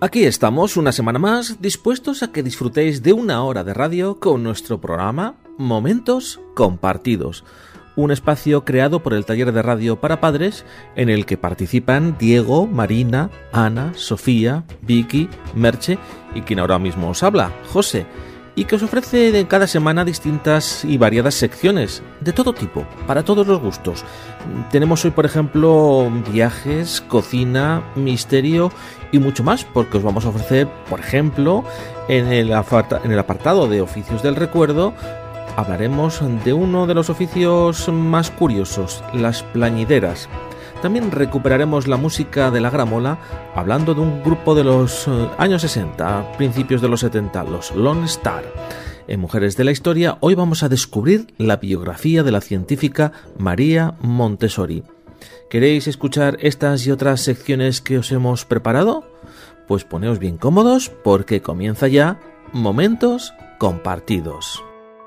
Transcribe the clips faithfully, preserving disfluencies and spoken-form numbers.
Aquí estamos una semana más, dispuestos a que disfrutéis de una hora de radio con nuestro programa Momentos Compartidos, un espacio creado por el Taller de Radio para Padres en el que participan Diego, Marina, Ana, Sofía, Vicky, Merche y quien ahora mismo os habla, José, y que os ofrece de cada semana distintas y variadas secciones de todo tipo, para todos los gustos. Tenemos hoy, por ejemplo, viajes, cocina, misterio y mucho más, porque os vamos a ofrecer, por ejemplo, en el, aparta- en el apartado de oficios del recuerdo, hablaremos de uno de los oficios más curiosos, las plañideras. También recuperaremos la música de la gramola, hablando de un grupo de los eh, años sesenta, principios de los setenta, los Lone Star. En Mujeres de la Historia, hoy vamos a descubrir la biografía de la científica María Montessori. ¿Queréis escuchar estas y otras secciones que os hemos preparado? Pues poneos bien cómodos porque comienza ya Momentos Compartidos.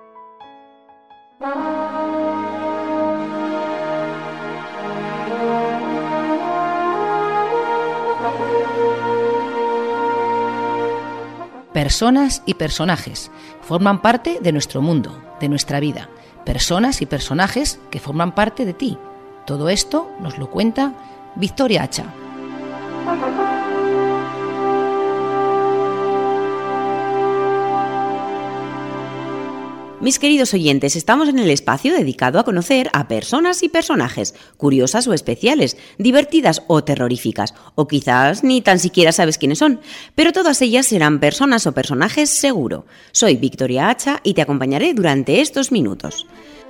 Personas y personajes forman parte de nuestro mundo, de nuestra vida. Personas y personajes que forman parte de ti. Todo esto nos lo cuenta Victoria Hacha. Mis queridos oyentes, estamos en el espacio dedicado a conocer a personas y personajes, curiosas o especiales, divertidas o terroríficas, o quizás ni tan siquiera sabes quiénes son, pero todas ellas serán personas o personajes seguro. Soy Victoria Hacha y te acompañaré durante estos minutos.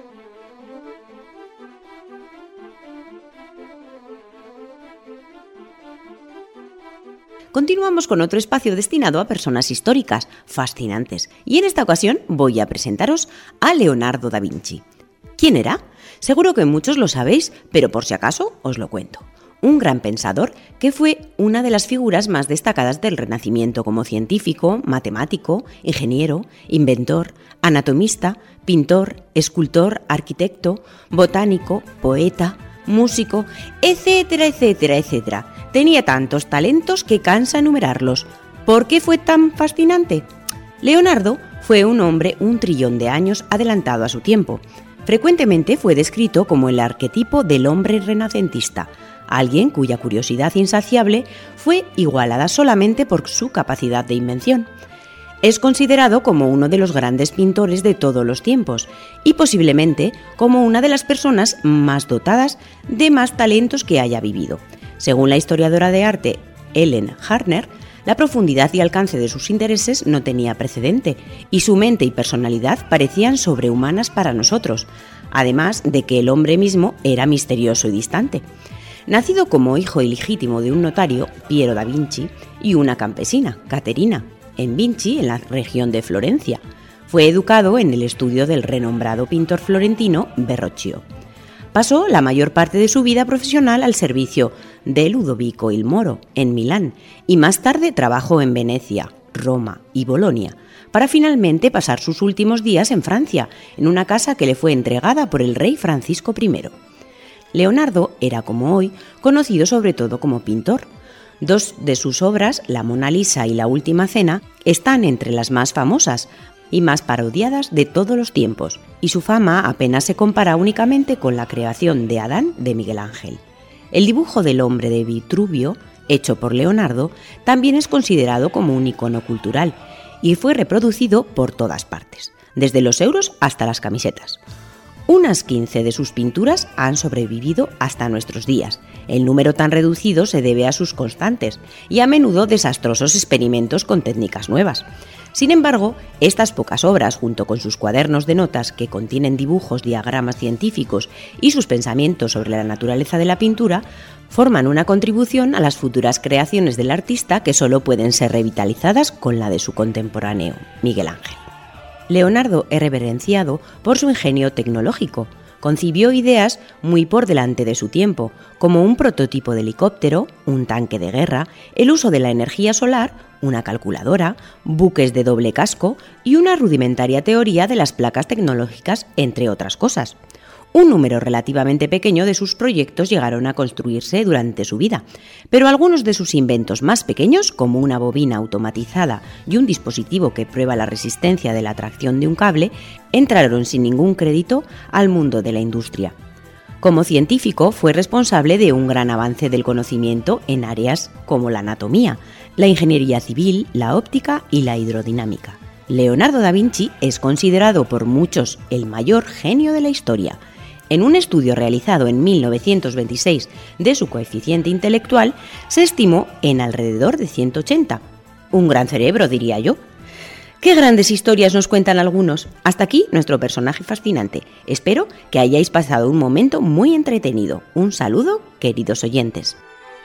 Continuamos con otro espacio destinado a personas históricas, fascinantes, y en esta ocasión voy a presentaros a Leonardo da Vinci. ¿Quién era? Seguro que muchos lo sabéis, pero por si acaso os lo cuento. Un gran pensador que fue una de las figuras más destacadas del Renacimiento como científico, matemático, ingeniero, inventor, anatomista, pintor, escultor, arquitecto, botánico, poeta, músico, etcétera, etcétera, etcétera. Tenía tantos talentos que cansa enumerarlos. ¿Por qué fue tan fascinante? Leonardo fue un hombre un trillón de años adelantado a su tiempo. Frecuentemente fue descrito como el arquetipo del hombre renacentista, alguien cuya curiosidad insaciable fue igualada solamente por su capacidad de invención. Es considerado como uno de los grandes pintores de todos los tiempos y posiblemente como una de las personas más dotadas de más talentos que haya vivido. Según la historiadora de arte Ellen Harner, la profundidad y alcance de sus intereses no tenía precedente y su mente y personalidad parecían sobrehumanas para nosotros, además de que el hombre mismo era misterioso y distante. Nacido como hijo ilegítimo de un notario, Piero da Vinci, y una campesina, Caterina, en Vinci, en la región de Florencia, fue educado en el estudio del renombrado pintor florentino Verrocchio. Pasó la mayor parte de su vida profesional al servicio de Ludovico il Moro en Milán y más tarde trabajó en Venecia, Roma y Bolonia, para finalmente pasar sus últimos días en Francia, en una casa que le fue entregada por el rey Francisco primero. Leonardo era, como hoy, conocido sobre todo como pintor. Dos de sus obras, La Mona Lisa y La Última Cena, están entre las más famosas y más parodiadas de todos los tiempos, y su fama apenas se compara únicamente con la creación de Adán de Miguel Ángel. El dibujo del hombre de Vitruvio, hecho por Leonardo, también es considerado como un icono cultural y fue reproducido por todas partes, desde los euros hasta las camisetas. Unas quince de sus pinturas han sobrevivido hasta nuestros días. El número tan reducido se debe a sus constantes y a menudo desastrosos experimentos con técnicas nuevas. Sin embargo, estas pocas obras, junto con sus cuadernos de notas que contienen dibujos, diagramas científicos y sus pensamientos sobre la naturaleza de la pintura, forman una contribución a las futuras creaciones del artista que solo pueden ser revitalizadas con la de su contemporáneo, Miguel Ángel. Leonardo es reverenciado por su ingenio tecnológico. Concibió ideas muy por delante de su tiempo, como un prototipo de helicóptero, un tanque de guerra, el uso de la energía solar, una calculadora, buques de doble casco y una rudimentaria teoría de las placas tecnológicas, entre otras cosas. Un número relativamente pequeño de sus proyectos llegaron a construirse durante su vida, pero algunos de sus inventos más pequeños, como una bobina automatizada y un dispositivo que prueba la resistencia de la tracción de un cable, entraron sin ningún crédito al mundo de la industria. Como científico, fue responsable de un gran avance del conocimiento en áreas como la anatomía, la ingeniería civil, la óptica y la hidrodinámica. Leonardo da Vinci es considerado por muchos el mayor genio de la historia. En un estudio realizado en mil novecientos veintiséis de su coeficiente intelectual, se estimó en alrededor de ciento ochenta. Un gran cerebro, diría yo. ¡Qué grandes historias nos cuentan algunos! Hasta aquí nuestro personaje fascinante. Espero que hayáis pasado un momento muy entretenido. Un saludo, queridos oyentes.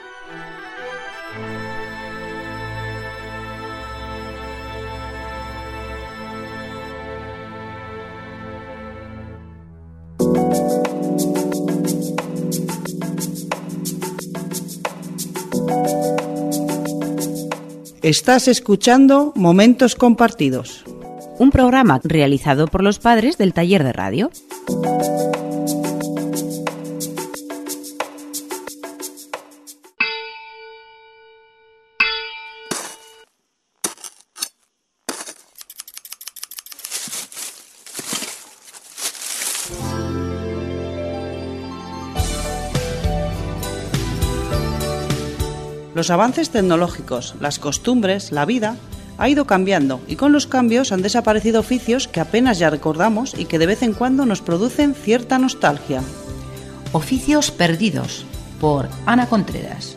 Estás escuchando Momentos Compartidos, un programa realizado por los padres del taller de radio. Los avances tecnológicos, las costumbres, la vida, ha ido cambiando y con los cambios han desaparecido oficios que apenas ya recordamos y que de vez en cuando nos producen cierta nostalgia. Oficios perdidos, por Ana Contreras.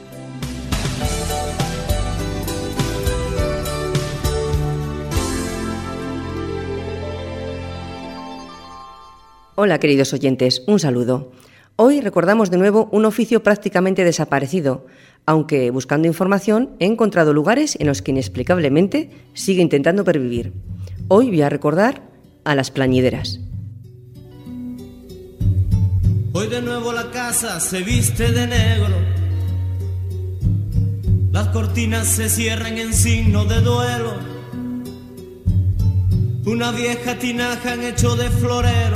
Hola queridos oyentes, un saludo. Hoy recordamos de nuevo un oficio prácticamente desaparecido, aunque buscando información he encontrado lugares en los que inexplicablemente sigue intentando pervivir. Hoy voy a recordar a las plañideras. Hoy de nuevo la casa se viste de negro, las cortinas se cierran en signo de duelo, una vieja tinaja han hecho de florero,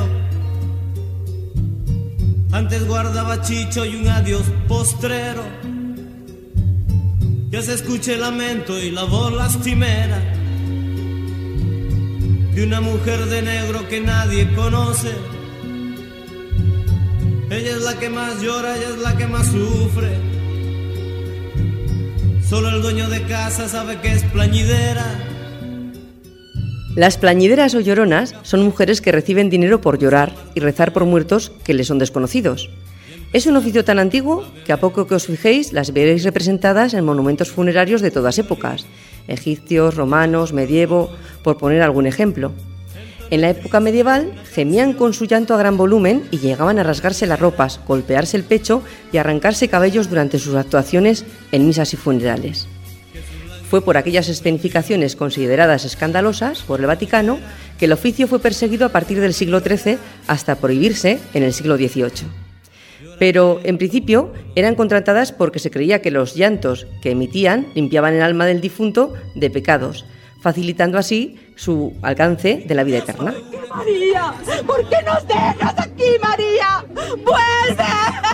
antes guardaba chicho y un adiós postrero. Ya se escucha el lamento y la voz lastimera de una mujer de negro que nadie conoce. Ella es la que más llora, ella es la que más sufre. Solo el dueño de casa sabe que es plañidera. Las plañideras o lloronas son mujeres que reciben dinero por llorar y rezar por muertos que les son desconocidos. Es un oficio tan antiguo que a poco que os fijéis las veréis representadas en monumentos funerarios de todas épocas, egipcios, romanos, medievo, por poner algún ejemplo. En la época medieval gemían con su llanto a gran volumen y llegaban a rasgarse las ropas, golpearse el pecho y arrancarse cabellos durante sus actuaciones en misas y funerales. Fue por aquellas escenificaciones consideradas escandalosas por el Vaticano que el oficio fue perseguido a partir del siglo trece hasta prohibirse en el siglo dieciocho. Pero, en principio, eran contratadas porque se creía que los llantos que emitían limpiaban el alma del difunto de pecados, facilitando así su alcance de la vida eterna. María, ¿por qué nos dejas aquí, María? ¡Vuelve!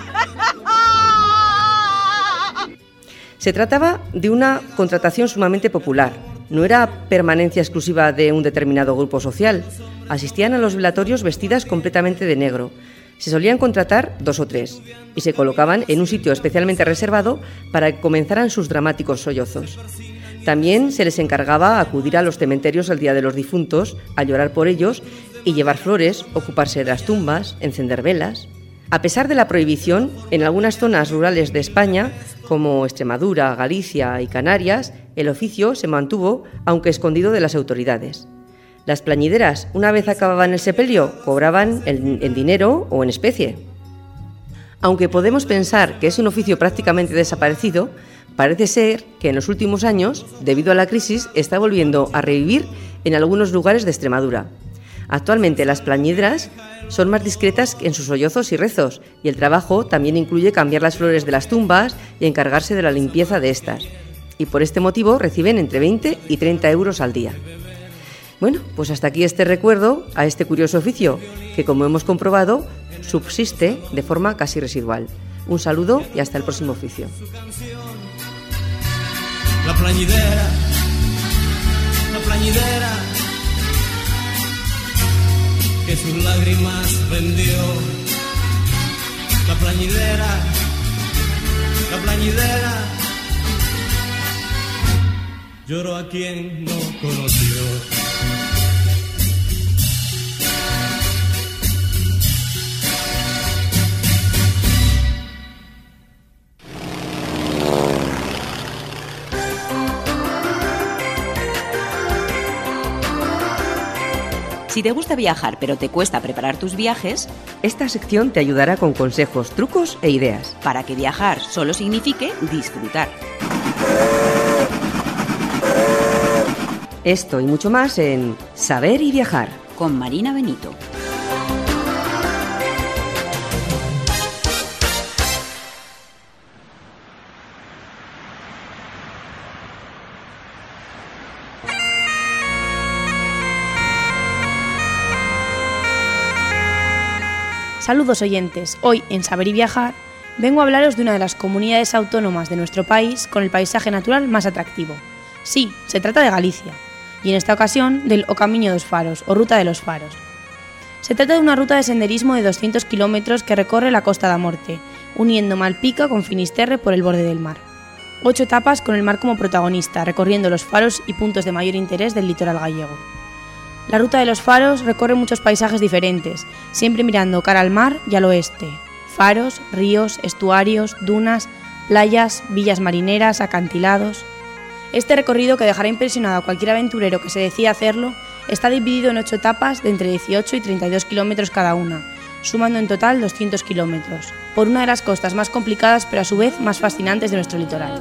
Se trataba de una contratación sumamente popular. No era permanencia exclusiva de un determinado grupo social. Asistían a los velatorios vestidas completamente de negro. Se solían contratar dos o tres y se colocaban en un sitio especialmente reservado para que comenzaran sus dramáticos sollozos. También se les encargaba acudir a los cementerios el día de los difuntos, a llorar por ellos y llevar flores, ocuparse de las tumbas, encender velas. A pesar de la prohibición, en algunas zonas rurales de España, como Extremadura, Galicia y Canarias, el oficio se mantuvo, aunque escondido de las autoridades. Las plañideras, una vez acababan el sepelio, cobraban en, en dinero o en especie. Aunque podemos pensar que es un oficio prácticamente desaparecido, parece ser que en los últimos años, debido a la crisis, está volviendo a revivir en algunos lugares de Extremadura. Actualmente las plañideras son más discretas en sus sollozos y rezos, y el trabajo también incluye cambiar las flores de las tumbas y encargarse de la limpieza de estas. Y por este motivo reciben entre veinte y treinta euros al día. Bueno, pues hasta aquí este recuerdo a este curioso oficio que, como hemos comprobado, subsiste de forma casi residual. Un saludo y hasta el próximo oficio. La plañidera, la plañidera, que sus lágrimas vendió. La plañidera, la plañidera, lloró a quien no conoció. Si te gusta viajar pero te cuesta preparar tus viajes, esta sección te ayudará con consejos, trucos e ideas para que viajar solo signifique disfrutar. Esto y mucho más en Saber y Viajar con Marina Benito. Saludos oyentes, hoy en Saber y Viajar vengo a hablaros de una de las comunidades autónomas de nuestro país con el paisaje natural más atractivo. Sí, se trata de Galicia, y en esta ocasión del O Camiño dos Faros, o Ruta de los Faros. Se trata de una ruta de senderismo de doscientos kilómetros que recorre la Costa da Morte, uniendo Malpica con Finisterre por el borde del mar. Ocho etapas con el mar como protagonista, recorriendo los faros y puntos de mayor interés del litoral gallego. La Ruta de los Faros recorre muchos paisajes diferentes, siempre mirando cara al mar y al oeste. Faros, ríos, estuarios, dunas, playas, villas marineras, acantilados. Este recorrido, que dejará impresionado a cualquier aventurero que se decida hacerlo, está dividido en ocho etapas de entre dieciocho y treinta y dos kilómetros cada una, sumando en total doscientos kilómetros, por una de las costas más complicadas pero a su vez más fascinantes de nuestro litoral.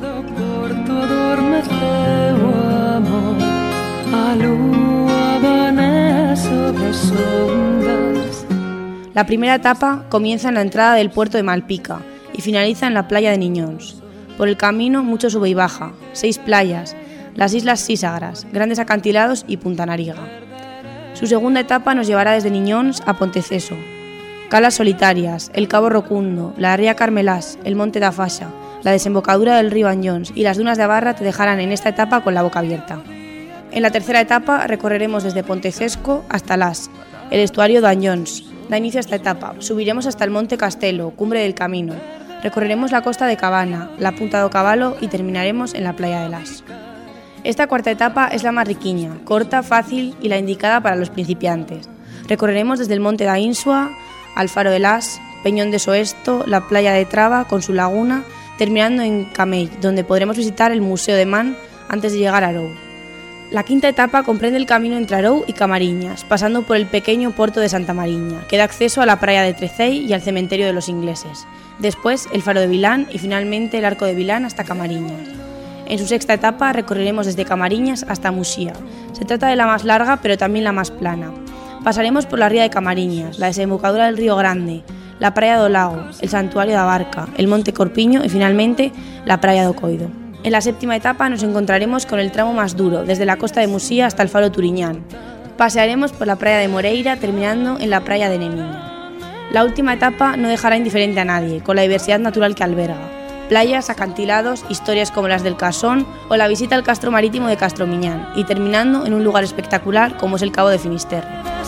La primera etapa comienza en la entrada del puerto de Malpica y finaliza en la playa de Niñóns. Por el camino mucho sube y baja, seis playas, las islas Sísagras, grandes acantilados y Punta Nariga. Su segunda etapa nos llevará desde Niñóns a Ponteceso, Calas Solitarias, el Cabo Rocundo, la ría Carmelás, el Monte da Faixa, la desembocadura del río Anyons y las dunas de Abarra te dejarán en esta etapa con la boca abierta. En la tercera etapa recorreremos desde Pontecesco hasta Las, el estuario de Anyons. Da inicio a esta etapa. Subiremos hasta el Monte Castelo, cumbre del camino. Recorreremos la costa de Cabana, la Punta do Cabalo y terminaremos en la playa de Las. Esta cuarta etapa es la más riquiña, corta, fácil y la indicada para los principiantes. Recorreremos desde el Monte da Insua al Faro de Las, Peñón de Soesto, la playa de Traba con su laguna, terminando en Camell, donde podremos visitar el Museo de Man antes de llegar a Arou. La quinta etapa comprende el camino entre Arou y Camariñas, pasando por el pequeño puerto de Santa Mariña, que da acceso a la playa de Trecei y al cementerio de los ingleses. Después, el Faro de Vilán y finalmente el Arco de Vilán hasta Camariñas. En su sexta etapa recorreremos desde Camariñas hasta Muxía. Se trata de la más larga, pero también la más plana. Pasaremos por la ría de Camariñas, la desembocadura del río Grande, la playa do Lago, el santuario da Barca, el Monte Corpiño y finalmente la playa do Coido. En la séptima etapa nos encontraremos con el tramo más duro, desde la costa de Muxía hasta el Faro Turiñán. Pasearemos por la playa de Moreira, terminando en la playa de Nemiña. La última etapa no dejará indiferente a nadie, con la diversidad natural que alberga. Playas, acantilados, historias como las del Casón o la visita al castro marítimo de Castromiñán, y terminando en un lugar espectacular como es el Cabo de Finisterre.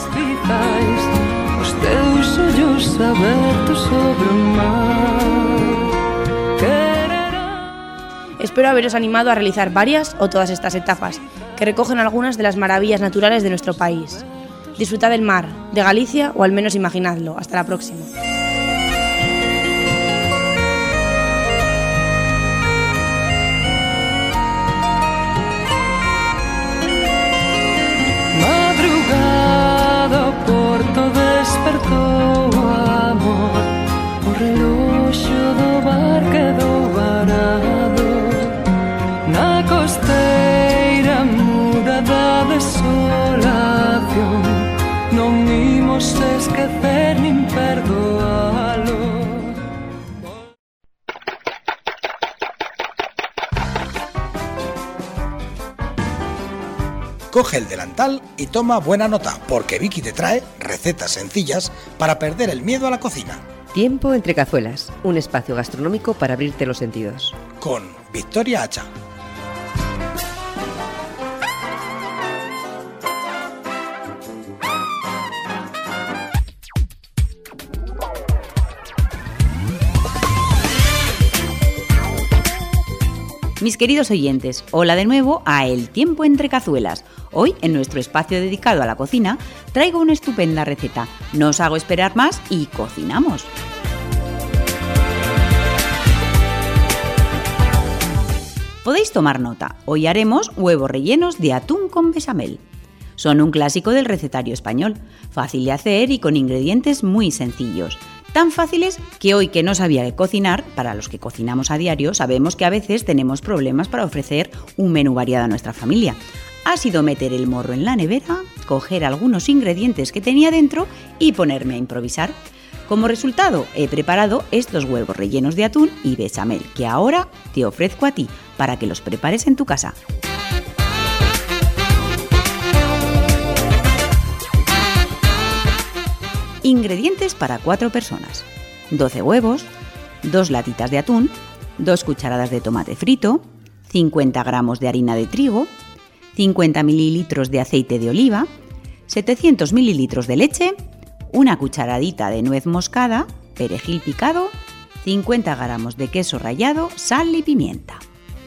Espero haberos animado a realizar varias o todas estas etapas, que recogen algunas de las maravillas naturales de nuestro país. Disfrutad del mar, de Galicia, o al menos imaginadlo. Hasta la próxima. Madrugada, o porto despertou o amor, o reloxo do bar quedou varado na costeira muda da desolación. Non imos esquecer nin perdoalo. Coge el delantal y toma buena nota, porque Vicky te trae recetas sencillas para perder el miedo a la cocina. Tiempo entre cazuelas, un espacio gastronómico para abrirte los sentidos. Con Victoria Hacha. Mis queridos oyentes, hola de nuevo a El Tiempo entre Cazuelas. Hoy, en nuestro espacio dedicado a la cocina, traigo una estupenda receta. No os hago esperar más y cocinamos. Podéis tomar nota, hoy haremos huevos rellenos de atún con bechamel. Son un clásico del recetario español, fácil de hacer y con ingredientes muy sencillos. Tan fáciles que hoy que no sabía qué cocinar, para los que cocinamos a diario, sabemos que a veces tenemos problemas para ofrecer un menú variado a nuestra familia. Ha sido meter el morro en la nevera, coger algunos ingredientes que tenía dentro y ponerme a improvisar. Como resultado, he preparado estos huevos rellenos de atún y bechamel que ahora te ofrezco a ti para que los prepares en tu casa. Ingredientes para cuatro personas: doce huevos, dos latitas de atún, dos cucharadas de tomate frito, cincuenta gramos de harina de trigo, cincuenta mililitros de aceite de oliva, setecientos mililitros de leche, una cucharadita de nuez moscada, perejil picado, cincuenta gramos de queso rallado, sal y pimienta.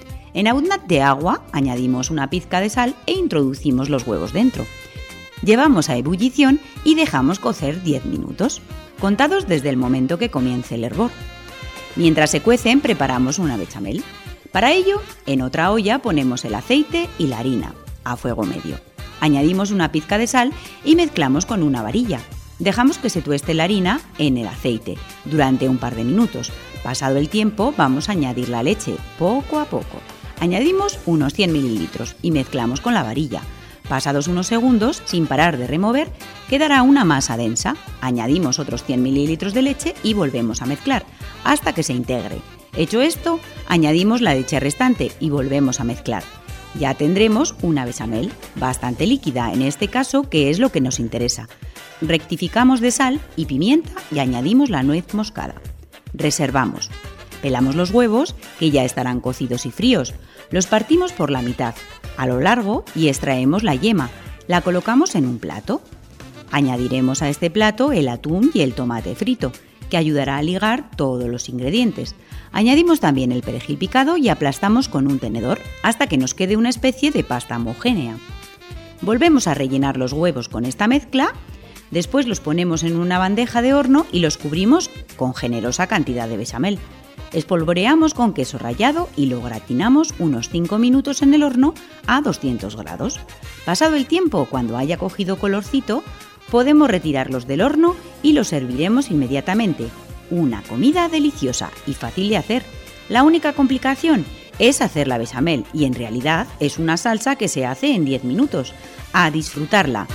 En abundante agua añadimos una pizca de sal e introducimos los huevos dentro. Llevamos a ebullición y dejamos cocer diez minutos, contados desde el momento que comience el hervor. Mientras se cuecen, preparamos una bechamel. Para ello, en otra olla ponemos el aceite y la harina, a fuego medio. Añadimos una pizca de sal y mezclamos con una varilla. Dejamos que se tueste la harina en el aceite durante un par de minutos. Pasado el tiempo, vamos a añadir la leche poco a poco. Añadimos unos cien mililitros y mezclamos con la varilla. Pasados unos segundos, sin parar de remover, quedará una masa densa. Añadimos otros cien mililitros de leche y volvemos a mezclar hasta que se integre. Hecho esto, añadimos la leche restante y volvemos a mezclar. Ya tendremos una bechamel bastante líquida, en este caso, que es lo que nos interesa. Rectificamos de sal y pimienta y añadimos la nuez moscada. Reservamos. Pelamos los huevos, que ya estarán cocidos y fríos. Los partimos por la mitad, a lo largo, y extraemos la yema. La colocamos en un plato. Añadiremos a este plato el atún y el tomate frito, que ayudará a ligar todos los ingredientes. Añadimos también el perejil picado y aplastamos con un tenedor hasta que nos quede una especie de pasta homogénea. Volvemos a rellenar los huevos con esta mezcla. Después los ponemos en una bandeja de horno y los cubrimos con generosa cantidad de bechamel. Espolvoreamos con queso rallado y lo gratinamos unos cinco minutos en el horno a doscientos grados. Pasado el tiempo, cuando haya cogido colorcito, podemos retirarlos del horno y los serviremos inmediatamente. Una comida deliciosa y fácil de hacer. La única complicación es hacer la bechamel y en realidad es una salsa que se hace en diez minutos. ¡A disfrutarla!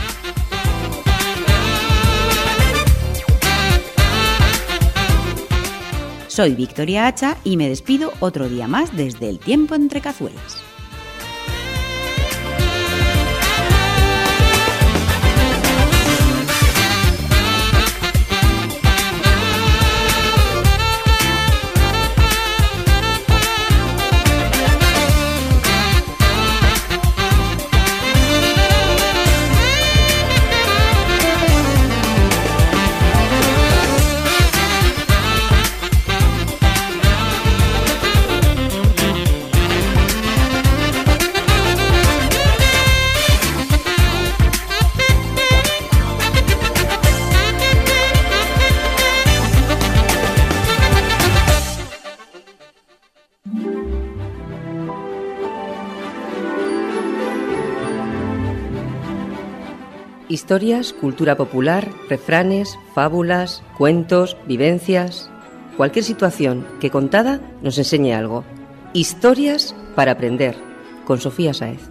Soy Victoria Hacha y me despido otro día más desde El Tiempo entre Cazuelas. Historias, cultura popular, refranes, fábulas, cuentos, vivencias... Cualquier situación que contada nos enseñe algo. Historias para aprender, con Sofía Sáez.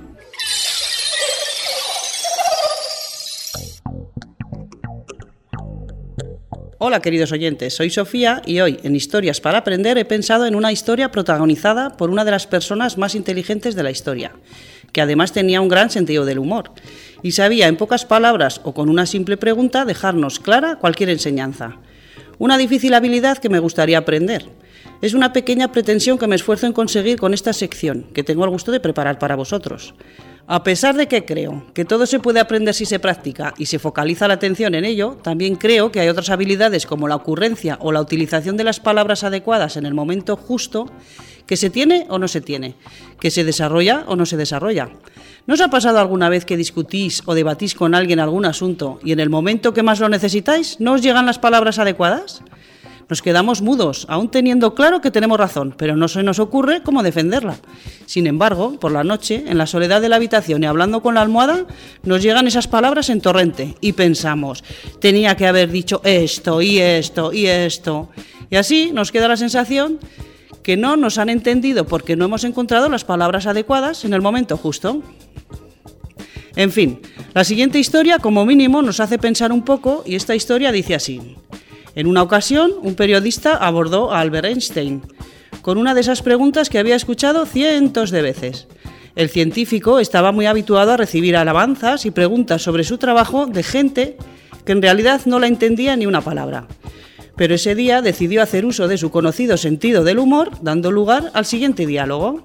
Hola queridos oyentes, soy Sofía y hoy en Historias para Aprender he pensado en una historia protagonizada por una de las personas más inteligentes de la historia. que además tenía un gran sentido del humor y sabía en pocas palabras o con una simple pregunta dejarnos clara cualquier enseñanza. Una difícil habilidad que me gustaría aprender. Es una pequeña pretensión que me esfuerzo en conseguir con esta sección, que tengo el gusto de preparar para vosotros. A pesar de que creo que todo se puede aprender si se practica y se focaliza la atención en ello, también creo que hay otras habilidades como la ocurrencia o la utilización de las palabras adecuadas en el momento justo que se tiene o no se tiene, que se desarrolla o no se desarrolla. ¿No os ha pasado alguna vez que discutís o debatís con alguien algún asunto y en el momento que más lo necesitáis no os llegan las palabras adecuadas? Nos quedamos mudos, aún teniendo claro que tenemos razón, pero no se nos ocurre cómo defenderla. Sin embargo, por la noche, en la soledad de la habitación y hablando con la almohada, nos llegan esas palabras en torrente y pensamos, tenía que haber dicho esto y esto y esto. Y así nos queda la sensación que no nos han entendido porque no hemos encontrado las palabras adecuadas en el momento justo. En fin, la siguiente historia como mínimo nos hace pensar un poco y esta historia dice así. En una ocasión, un periodista abordó a Albert Einstein con una de esas preguntas que había escuchado cientos de veces. El científico estaba muy habituado a recibir alabanzas y preguntas sobre su trabajo de gente que en realidad no la entendía ni una palabra. Pero ese día decidió hacer uso de su conocido sentido del humor, dando lugar al siguiente diálogo.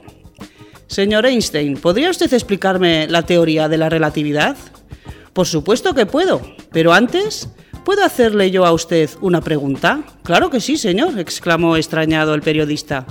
Señor Einstein, ¿podría usted explicarme la teoría de la relatividad? Por supuesto que puedo, pero antes, ¿puedo hacerle yo a usted una pregunta? Claro que sí, señor, exclamó extrañado el periodista.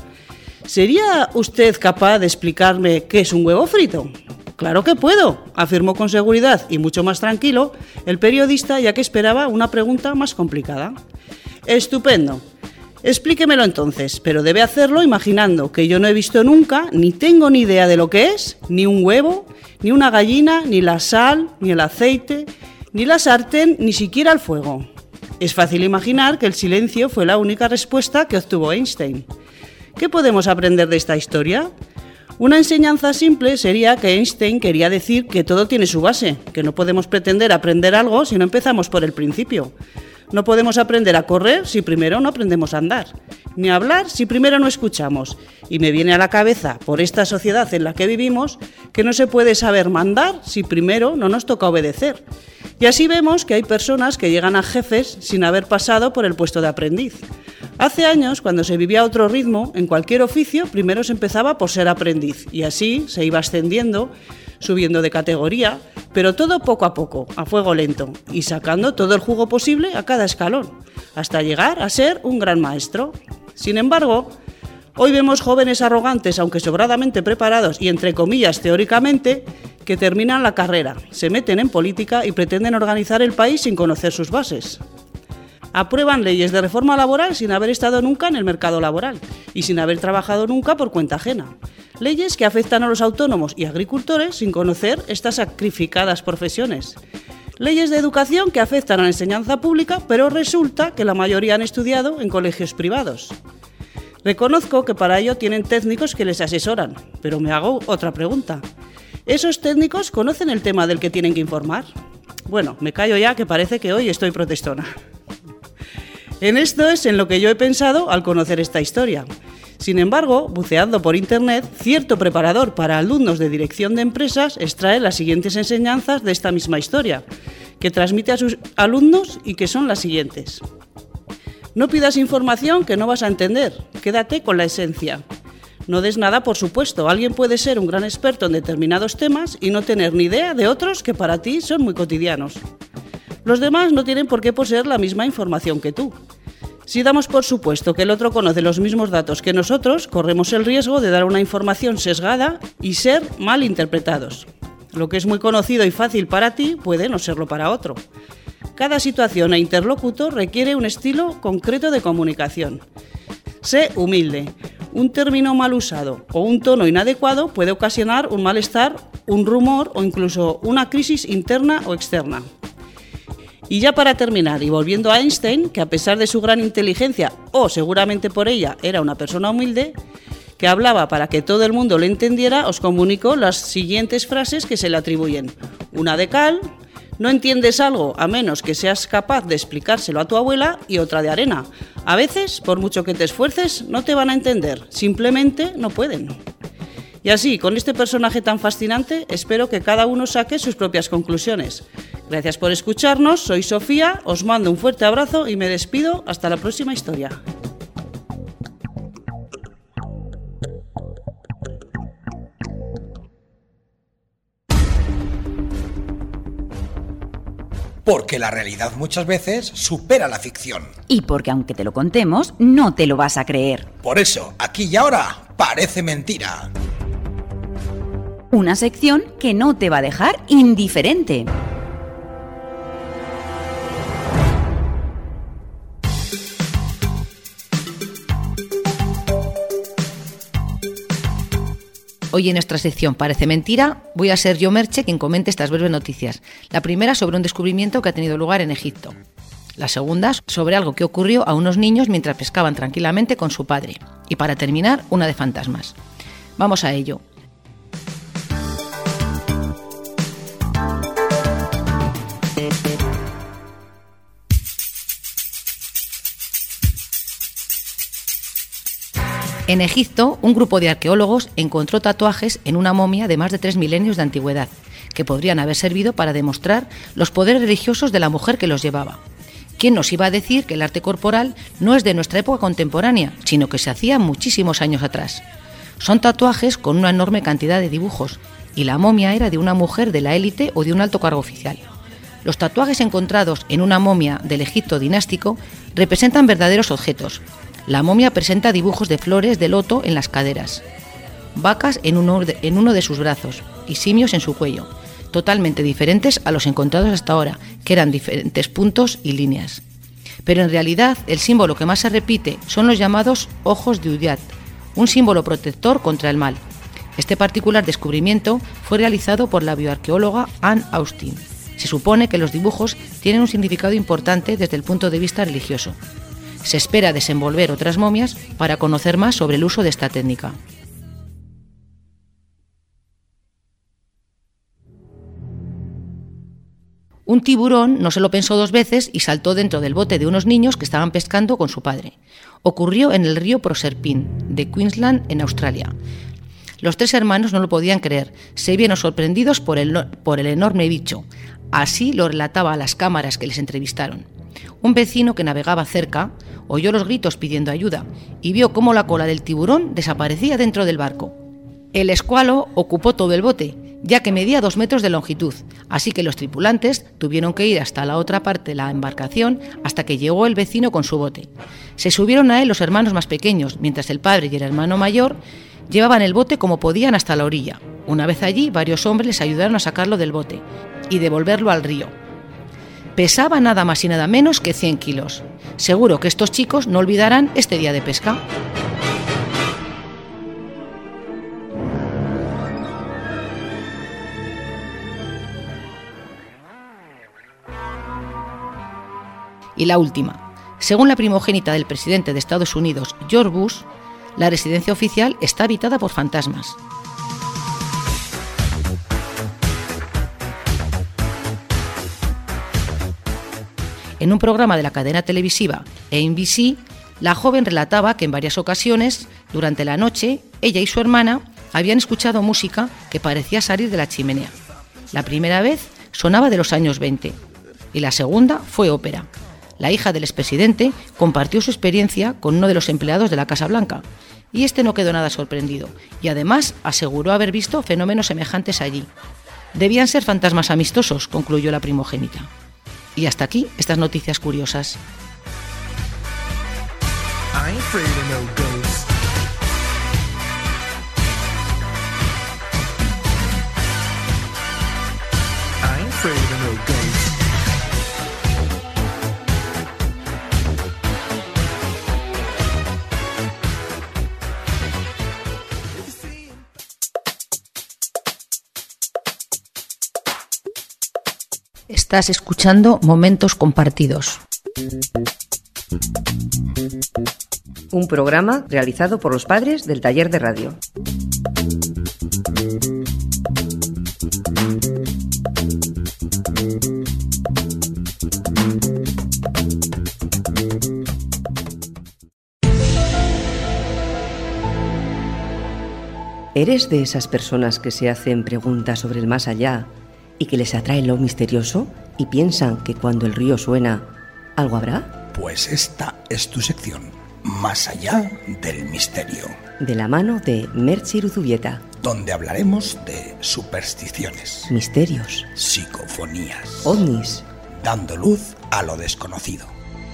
¿Sería usted capaz de explicarme qué es un huevo frito? Claro que puedo, afirmó con seguridad y mucho más tranquilo el periodista, ya que esperaba una pregunta más complicada. Estupendo. Explíquemelo entonces, pero debe hacerlo imaginando que yo no he visto nunca, ni tengo ni idea de lo que es, ni un huevo, ni una gallina, ni la sal, ni el aceite, ni la sartén, ni siquiera el fuego. Es fácil imaginar que el silencio fue la única respuesta que obtuvo Einstein. ¿Qué podemos aprender de esta historia? Una enseñanza simple sería que Einstein quería decir que todo tiene su base, que no podemos pretender aprender algo si no empezamos por el principio. No podemos aprender a correr si primero no aprendemos a andar, ni a hablar si primero no escuchamos. Y me viene a la cabeza, por esta sociedad en la que vivimos, que no se puede saber mandar si primero no nos toca obedecer. Y así vemos que hay personas que llegan a jefes sin haber pasado por el puesto de aprendiz. Hace años, cuando se vivía a otro ritmo, en cualquier oficio primero se empezaba por ser aprendiz y así se iba ascendiendo, subiendo de categoría, pero todo poco a poco, a fuego lento, y sacando todo el jugo posible a cada escalón, hasta llegar a ser un gran maestro. Sin embargo, hoy vemos jóvenes arrogantes, aunque sobradamente preparados y entre comillas teóricamente, que terminan la carrera, se meten en política y pretenden organizar el país sin conocer sus bases. Aprueban leyes de reforma laboral sin haber estado nunca en el mercado laboral y sin haber trabajado nunca por cuenta ajena. Leyes que afectan a los autónomos y agricultores sin conocer estas sacrificadas profesiones. Leyes de educación que afectan a la enseñanza pública, pero resulta que la mayoría han estudiado en colegios privados. Reconozco que para ello tienen técnicos que les asesoran, pero me hago otra pregunta. ¿Esos técnicos conocen el tema del que tienen que informar? Bueno, me callo ya, que parece que hoy estoy protestona. En esto es en lo que yo he pensado al conocer esta historia. Sin embargo, buceando por internet, cierto preparador para alumnos de dirección de empresas extrae las siguientes enseñanzas de esta misma historia, que transmite a sus alumnos y que son las siguientes. No pidas información que no vas a entender, quédate con la esencia. No des nada por supuesto, alguien puede ser un gran experto en determinados temas y no tener ni idea de otros que para ti son muy cotidianos. Los demás no tienen por qué poseer la misma información que tú. Si damos por supuesto que el otro conoce los mismos datos que nosotros, corremos el riesgo de dar una información sesgada y ser mal interpretados. Lo que es muy conocido y fácil para ti puede no serlo para otro. Cada situación e interlocutor requiere un estilo concreto de comunicación. Sé humilde. Un término mal usado o un tono inadecuado puede ocasionar un malestar, un rumor o incluso una crisis interna o externa. Y ya para terminar, y volviendo a Einstein, que a pesar de su gran inteligencia, o seguramente por ella era una persona humilde, que hablaba para que todo el mundo le entendiera, os comunico las siguientes frases que se le atribuyen. Una de cal, no entiendes algo a menos que seas capaz de explicárselo a tu abuela, y otra de arena. A veces, por mucho que te esfuerces, no te van a entender, simplemente no pueden. Y así, con este personaje tan fascinante, espero que cada uno saque sus propias conclusiones. Gracias por escucharnos, soy Sofía, os mando un fuerte abrazo y me despido hasta la próxima historia. Porque la realidad muchas veces supera la ficción. Y porque aunque te lo contemos, no te lo vas a creer. Por eso, aquí y ahora, parece mentira. Una sección que no te va a dejar indiferente. Hoy en nuestra sección Parece Mentira voy a ser yo, Merche, quien comente estas breves noticias. La primera sobre un descubrimiento que ha tenido lugar en Egipto. La segunda sobre algo que ocurrió a unos niños mientras pescaban tranquilamente con su padre. Y para terminar, una de fantasmas. Vamos a ello. En Egipto, un grupo de arqueólogos encontró tatuajes en una momia de más de tres milenios de antigüedad, que podrían haber servido para demostrar los poderes religiosos de la mujer que los llevaba. ¿Quién nos iba a decir que el arte corporal no es de nuestra época contemporánea, sino que se hacía muchísimos años atrás? Son tatuajes con una enorme cantidad de dibujos, y la momia era de una mujer de la élite o de un alto cargo oficial. Los tatuajes encontrados en una momia del Egipto dinástico representan verdaderos objetos. La momia presenta dibujos de flores de loto en las caderas, vacas en uno de, en uno de sus brazos y simios en su cuello, totalmente diferentes a los encontrados hasta ahora, que eran diferentes puntos y líneas. Pero en realidad el símbolo que más se repite son los llamados ojos de Udyat, un símbolo protector contra el mal. Este particular descubrimiento fue realizado por la bioarqueóloga Anne Austin. Se supone que los dibujos tienen un significado importante desde el punto de vista religioso. Se espera desenvolver otras momias para conocer más sobre el uso de esta técnica. Un tiburón no se lo pensó dos veces y saltó dentro del bote de unos niños que estaban pescando con su padre. Ocurrió en el río Proserpine, de Queensland, en Australia. Los tres hermanos no lo podían creer, se vieron sorprendidos por el, por el enorme bicho. Así lo relataba a las cámaras que les entrevistaron. Un vecino que navegaba cerca oyó los gritos pidiendo ayuda y vio cómo la cola del tiburón desaparecía dentro del barco. El escualo ocupó todo el bote, ya que medía dos metros de longitud, así que los tripulantes tuvieron que ir hasta la otra parte de la embarcación hasta que llegó el vecino con su bote. Se subieron a él los hermanos más pequeños, mientras el padre y el hermano mayor llevaban el bote como podían hasta la orilla. Una vez allí, varios hombres les ayudaron a sacarlo del bote y devolverlo al río. Pesaba nada más y nada menos que cien kilos. Seguro que estos chicos no olvidarán este día de pesca. Y la última. Según la primogénita del presidente de Estados Unidos, George Bush, la residencia oficial está habitada por fantasmas. En un programa de la cadena televisiva A B C, la joven relataba que en varias ocasiones, durante la noche, ella y su hermana habían escuchado música que parecía salir de la chimenea. La primera vez sonaba de los años veinte y la segunda fue ópera. La hija del expresidente compartió su experiencia con uno de los empleados de la Casa Blanca y este no quedó nada sorprendido y además aseguró haber visto fenómenos semejantes allí. Debían ser fantasmas amistosos, concluyó la primogénita. Y hasta aquí estas noticias curiosas. I ain't afraid of no ghosts. I ain't afraid of no ghosts. Estás escuchando Momentos Compartidos. Un programa realizado por los padres del Taller de Radio. ¿Eres de esas personas que se hacen preguntas sobre el más allá y que les atrae lo misterioso y piensan que cuando el río suena, algo habrá? Pues esta es tu sección, Más allá del misterio. De la mano de Merche Iruzubieta. Donde hablaremos de supersticiones, misterios, psicofonías, ovnis, dando luz a lo desconocido.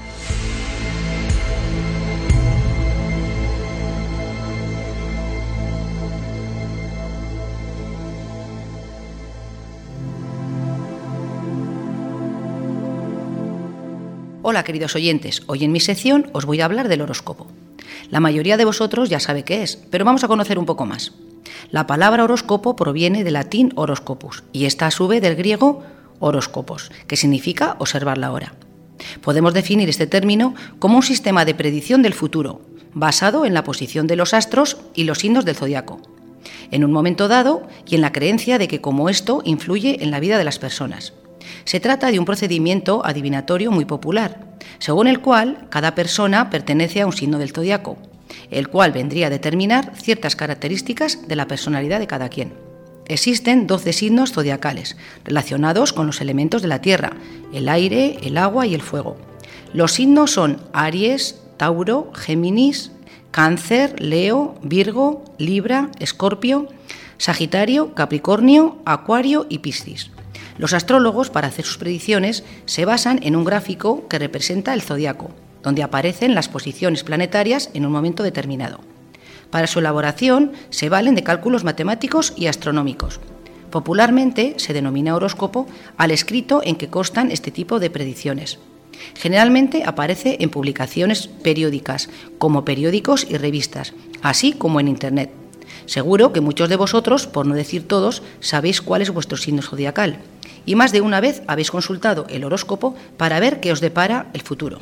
Hola queridos oyentes, hoy en mi sección os voy a hablar del horóscopo. La mayoría de vosotros ya sabe qué es, pero vamos a conocer un poco más. La palabra horóscopo proviene del latín horoscopus y está a su vez del griego horóscopos, que significa observar la hora. Podemos definir este término como un sistema de predicción del futuro, basado en la posición de los astros y los signos del zodiaco, en un momento dado y en la creencia de que como esto influye en la vida de las personas. Se trata de un procedimiento adivinatorio muy popular, según el cual cada persona pertenece a un signo del zodiaco, el cual vendría a determinar ciertas características de la personalidad de cada quien. Existen doce signos zodiacales, relacionados con los elementos de la tierra, el aire, el agua y el fuego. Los signos son Aries, Tauro, Géminis, Cáncer, Leo, Virgo, Libra, Escorpio, Sagitario, Capricornio, Acuario y Piscis. Los astrólogos, para hacer sus predicciones, se basan en un gráfico que representa el zodiaco, donde aparecen las posiciones planetarias en un momento determinado. Para su elaboración se valen de cálculos matemáticos y astronómicos. Popularmente se denomina horóscopo al escrito en que constan este tipo de predicciones. Generalmente aparece en publicaciones periódicas, como periódicos y revistas, así como en Internet. Seguro que muchos de vosotros, por no decir todos, sabéis cuál es vuestro signo zodiacal, y más de una vez habéis consultado el horóscopo para ver qué os depara el futuro.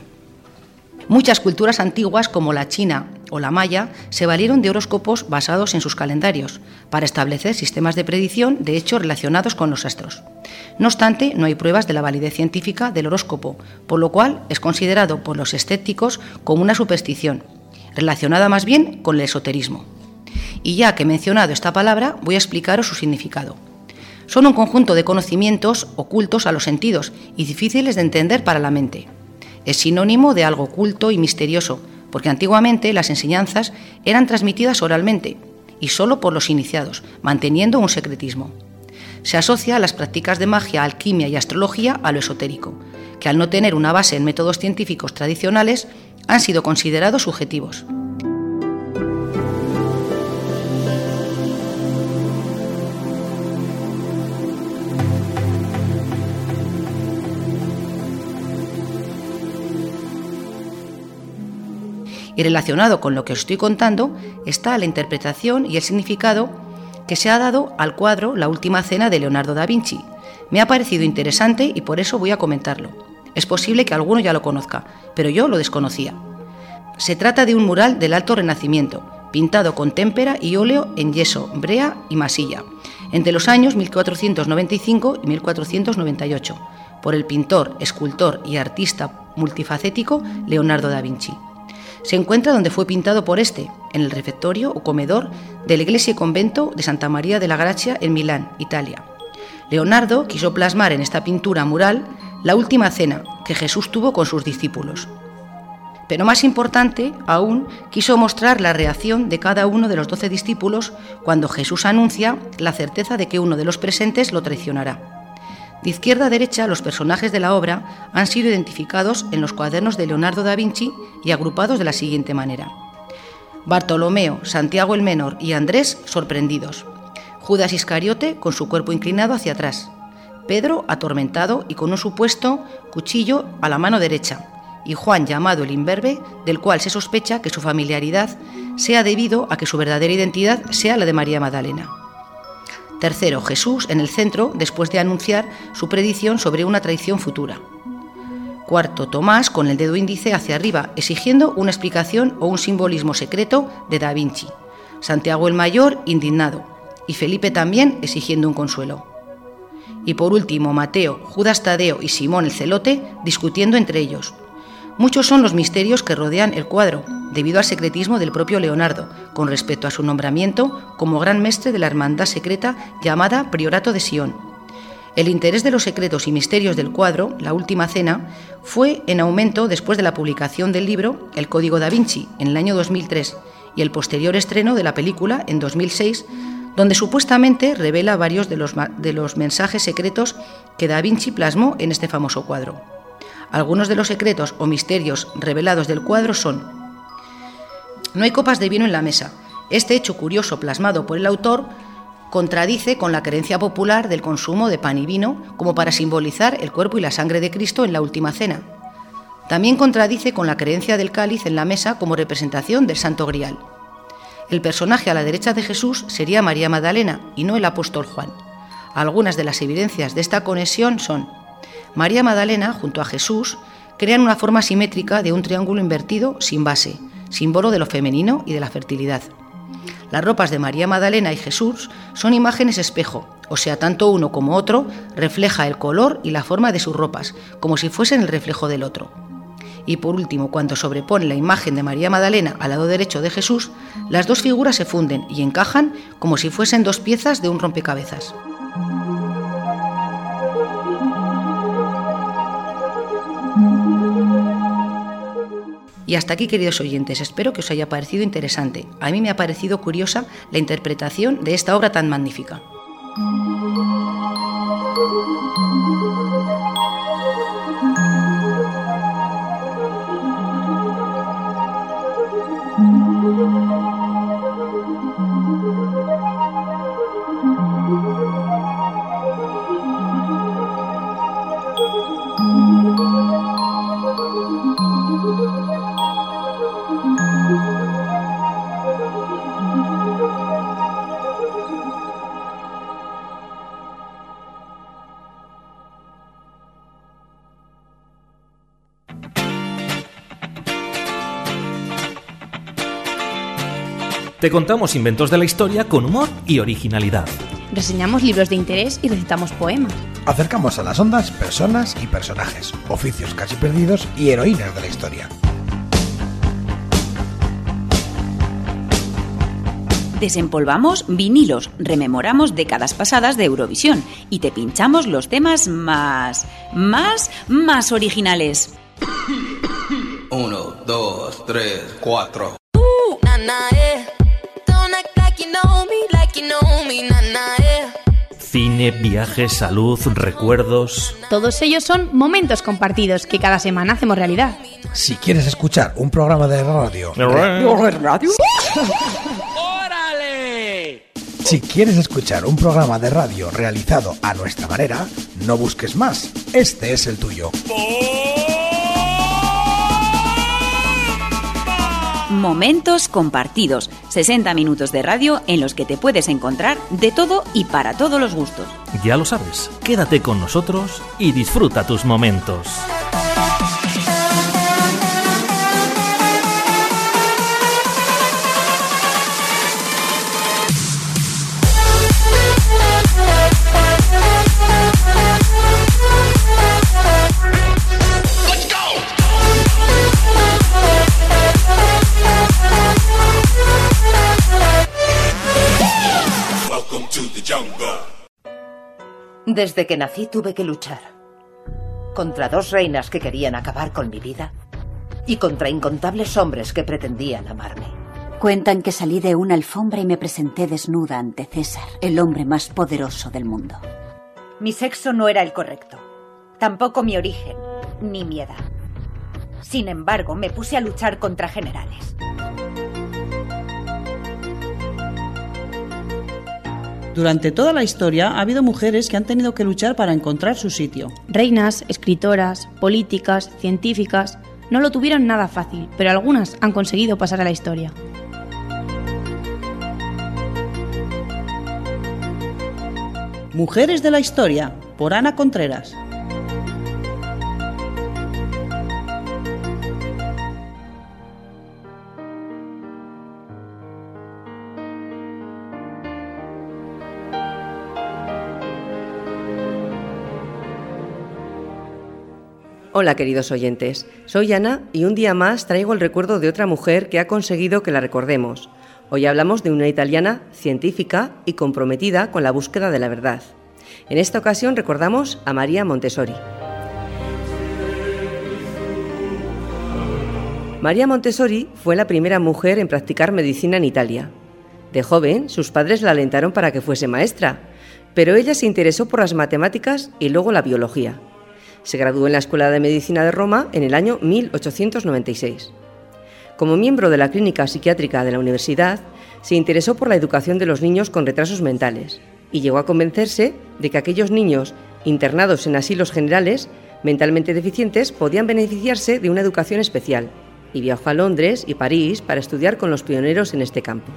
Muchas culturas antiguas, como la china o la maya, se valieron de horóscopos basados en sus calendarios para establecer sistemas de predicción de hechos relacionados con los astros. No obstante, no hay pruebas de la validez científica del horóscopo, por lo cual es considerado por los escépticos como una superstición, relacionada más bien con el esoterismo. Y ya que he mencionado esta palabra, voy a explicaros su significado. Son un conjunto de conocimientos ocultos a los sentidos y difíciles de entender para la mente. Es sinónimo de algo oculto y misterioso, porque antiguamente las enseñanzas eran transmitidas oralmente y solo por los iniciados, manteniendo un secretismo. Se asocia a las prácticas de magia, alquimia y astrología a lo esotérico, que al no tener una base en métodos científicos tradicionales, han sido considerados subjetivos. Y relacionado con lo que os estoy contando está la interpretación y el significado que se ha dado al cuadro La Última Cena de Leonardo da Vinci. Me ha parecido interesante y por eso voy a comentarlo. Es posible que alguno ya lo conozca, pero yo lo desconocía. Se trata de un mural del Alto Renacimiento, pintado con témpera y óleo en yeso, brea y masilla, entre los años mil cuatrocientos noventa y cinco y mil cuatrocientos noventa y ocho, por el pintor, escultor y artista multifacético Leonardo da Vinci. Se encuentra donde fue pintado por este, en el refectorio o comedor de la iglesia y convento de Santa María de la Gracia en Milán, Italia. Leonardo quiso plasmar en esta pintura mural la última cena que Jesús tuvo con sus discípulos. Pero más importante aún, quiso mostrar la reacción de cada uno de los doce discípulos cuando Jesús anuncia la certeza de que uno de los presentes lo traicionará. De izquierda a derecha, los personajes de la obra han sido identificados en los cuadernos de Leonardo da Vinci y agrupados de la siguiente manera: Bartolomeo, Santiago el Menor y Andrés sorprendidos, Judas Iscariote con su cuerpo inclinado hacia atrás, Pedro atormentado y con un supuesto cuchillo a la mano derecha, y Juan llamado el Imberbe, del cual se sospecha que su familiaridad sea debido a que su verdadera identidad sea la de María Magdalena. Tercero, Jesús en el centro después de anunciar su predicción sobre una traición futura. Cuarto, Tomás con el dedo índice hacia arriba, exigiendo una explicación o un simbolismo secreto de Da Vinci. Santiago el Mayor, indignado, y Felipe también exigiendo un consuelo. Y por último, Mateo, Judas Tadeo y Simón el Celote discutiendo entre ellos. Muchos son los misterios que rodean el cuadro, debido al secretismo del propio Leonardo, con respecto a su nombramiento como gran mestre de la hermandad secreta llamada Priorato de Sion. El interés de los secretos y misterios del cuadro, La Última Cena, fue en aumento después de la publicación del libro El Código da Vinci, en el año dos mil tres, y el posterior estreno de la película en dos mil seis, donde supuestamente revela varios de los, de los mensajes secretos que da Vinci plasmó en este famoso cuadro. Algunos de los secretos o misterios revelados del cuadro son: no hay copas de vino en la mesa. Este hecho curioso plasmado por el autor contradice con la creencia popular del consumo de pan y vino como para simbolizar el cuerpo y la sangre de Cristo en la Última Cena. También contradice con la creencia del cáliz en la mesa como representación del Santo Grial. El personaje a la derecha de Jesús sería María Magdalena y no el apóstol Juan. Algunas de las evidencias de esta conexión son: María Magdalena, junto a Jesús, crean una forma simétrica de un triángulo invertido sin base, símbolo de lo femenino y de la fertilidad. Las ropas de María Magdalena y Jesús son imágenes espejo, o sea, tanto uno como otro refleja el color y la forma de sus ropas, como si fuesen el reflejo del otro. Y por último, cuando sobrepone la imagen de María Magdalena al lado derecho de Jesús, las dos figuras se funden y encajan como si fuesen dos piezas de un rompecabezas. Y hasta aquí, queridos oyentes, espero que os haya parecido interesante. A mí me ha parecido curiosa la interpretación de esta obra tan magnífica. Te contamos inventos de la historia con humor y originalidad. Reseñamos libros de interés y recitamos poemas. Acercamos a las ondas personas y personajes, oficios casi perdidos y heroínas de la historia. Desempolvamos vinilos, rememoramos décadas pasadas de Eurovisión y te pinchamos los temas más, más, más originales. Uno, dos, tres, cuatro. Uh, na, na, eh. Don't act like you know me, like you know me, na, na, eh. Cine, viajes, salud, recuerdos. Todos ellos son momentos compartidos que cada semana hacemos realidad. Si quieres escuchar un programa de radio... ¿De radio? ¡Órale! Si quieres escuchar un programa de radio realizado a nuestra manera, no busques más. Este es el tuyo. Momentos compartidos, sesenta minutos de radio en los que te puedes encontrar de todo y para todos los gustos. Ya lo sabes, quédate con nosotros y disfruta tus momentos. Desde que nací tuve que luchar contra dos reinas que querían acabar con mi vida y contra incontables hombres que pretendían amarme. Cuentan que salí de una alfombra y me presenté desnuda ante César, el hombre más poderoso del mundo. Mi sexo no era el correcto, tampoco mi origen, ni mi edad. Sin embargo, me puse a luchar contra generales. Durante toda la historia ha habido mujeres que han tenido que luchar para encontrar su sitio. Reinas, escritoras, políticas, científicas, no lo tuvieron nada fácil, pero algunas han conseguido pasar a la historia. Mujeres de la historia, por Ana Contreras. Hola queridos oyentes, soy Ana y un día más traigo el recuerdo de otra mujer que ha conseguido que la recordemos. Hoy hablamos de una italiana científica y comprometida con la búsqueda de la verdad. En esta ocasión recordamos a María Montessori. María Montessori fue la primera mujer en practicar medicina en Italia. De joven, sus padres la alentaron para que fuese maestra, pero ella se interesó por las matemáticas y luego la biología. Se graduó en la Escuela de Medicina de Roma en el año mil ochocientos noventa y seis. Como miembro de la clínica psiquiátrica de la universidad, se interesó por la educación de los niños con retrasos mentales y llegó a convencerse de que aquellos niños internados en asilos generales mentalmente deficientes podían beneficiarse de una educación especial, y viajó a Londres y París para estudiar con los pioneros en este campo.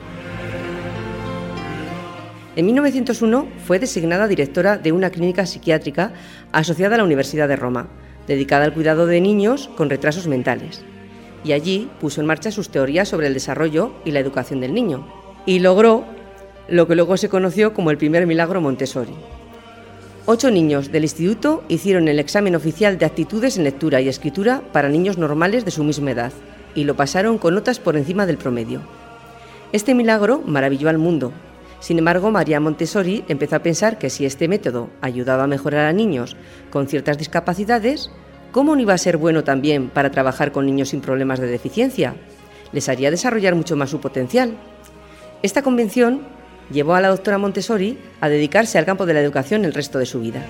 En mil novecientos uno fue designada directora de una clínica psiquiátrica asociada a la Universidad de Roma, dedicada al cuidado de niños con retrasos mentales. Y allí puso en marcha sus teorías sobre el desarrollo y la educación del niño. Y logró lo que luego se conoció como el primer milagro Montessori. Ocho niños del instituto hicieron el examen oficial de aptitudes en lectura y escritura para niños normales de su misma edad, y lo pasaron con notas por encima del promedio. Este milagro maravilló al mundo. Sin embargo, María Montessori empezó a pensar que si este método ayudaba a mejorar a niños con ciertas discapacidades, ¿cómo no iba a ser bueno también para trabajar con niños sin problemas de deficiencia? Les haría desarrollar mucho más su potencial. Esta convicción llevó a la doctora Montessori a dedicarse al campo de la educación el resto de su vida.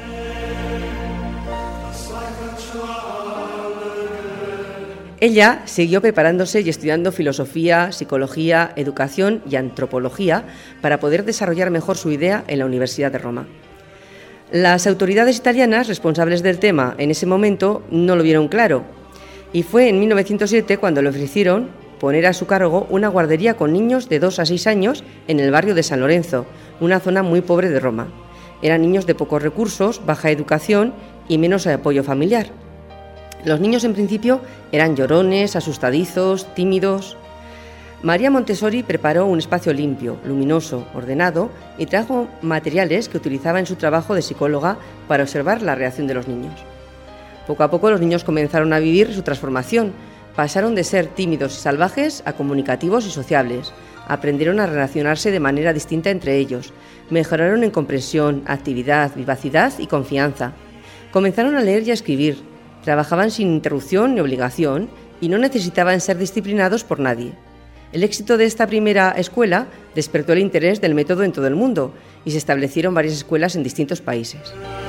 Ella siguió preparándose y estudiando filosofía, psicología, educación y antropología para poder desarrollar mejor su idea en la Universidad de Roma. Las autoridades italianas responsables del tema en ese momento no lo vieron claro, y fue en mil novecientos siete cuando le ofrecieron poner a su cargo una guardería con niños de dos a seis años en el barrio de San Lorenzo, una zona muy pobre de Roma. Eran niños de pocos recursos, baja educación y menos apoyo familiar. Los niños en principio eran llorones, asustadizos, tímidos. María Montessori preparó un espacio limpio, luminoso, ordenado y trajo materiales que utilizaba en su trabajo de psicóloga para observar la reacción de los niños. Poco a poco los niños comenzaron a vivir su transformación. Pasaron de ser tímidos y salvajes a comunicativos y sociables. Aprendieron a relacionarse de manera distinta entre ellos. Mejoraron en comprensión, actividad, vivacidad y confianza. Comenzaron a leer y a escribir. Trabajaban sin interrupción ni obligación y no necesitaban ser disciplinados por nadie. El éxito de esta primera escuela despertó el interés del método en todo el mundo y se establecieron varias escuelas en distintos países.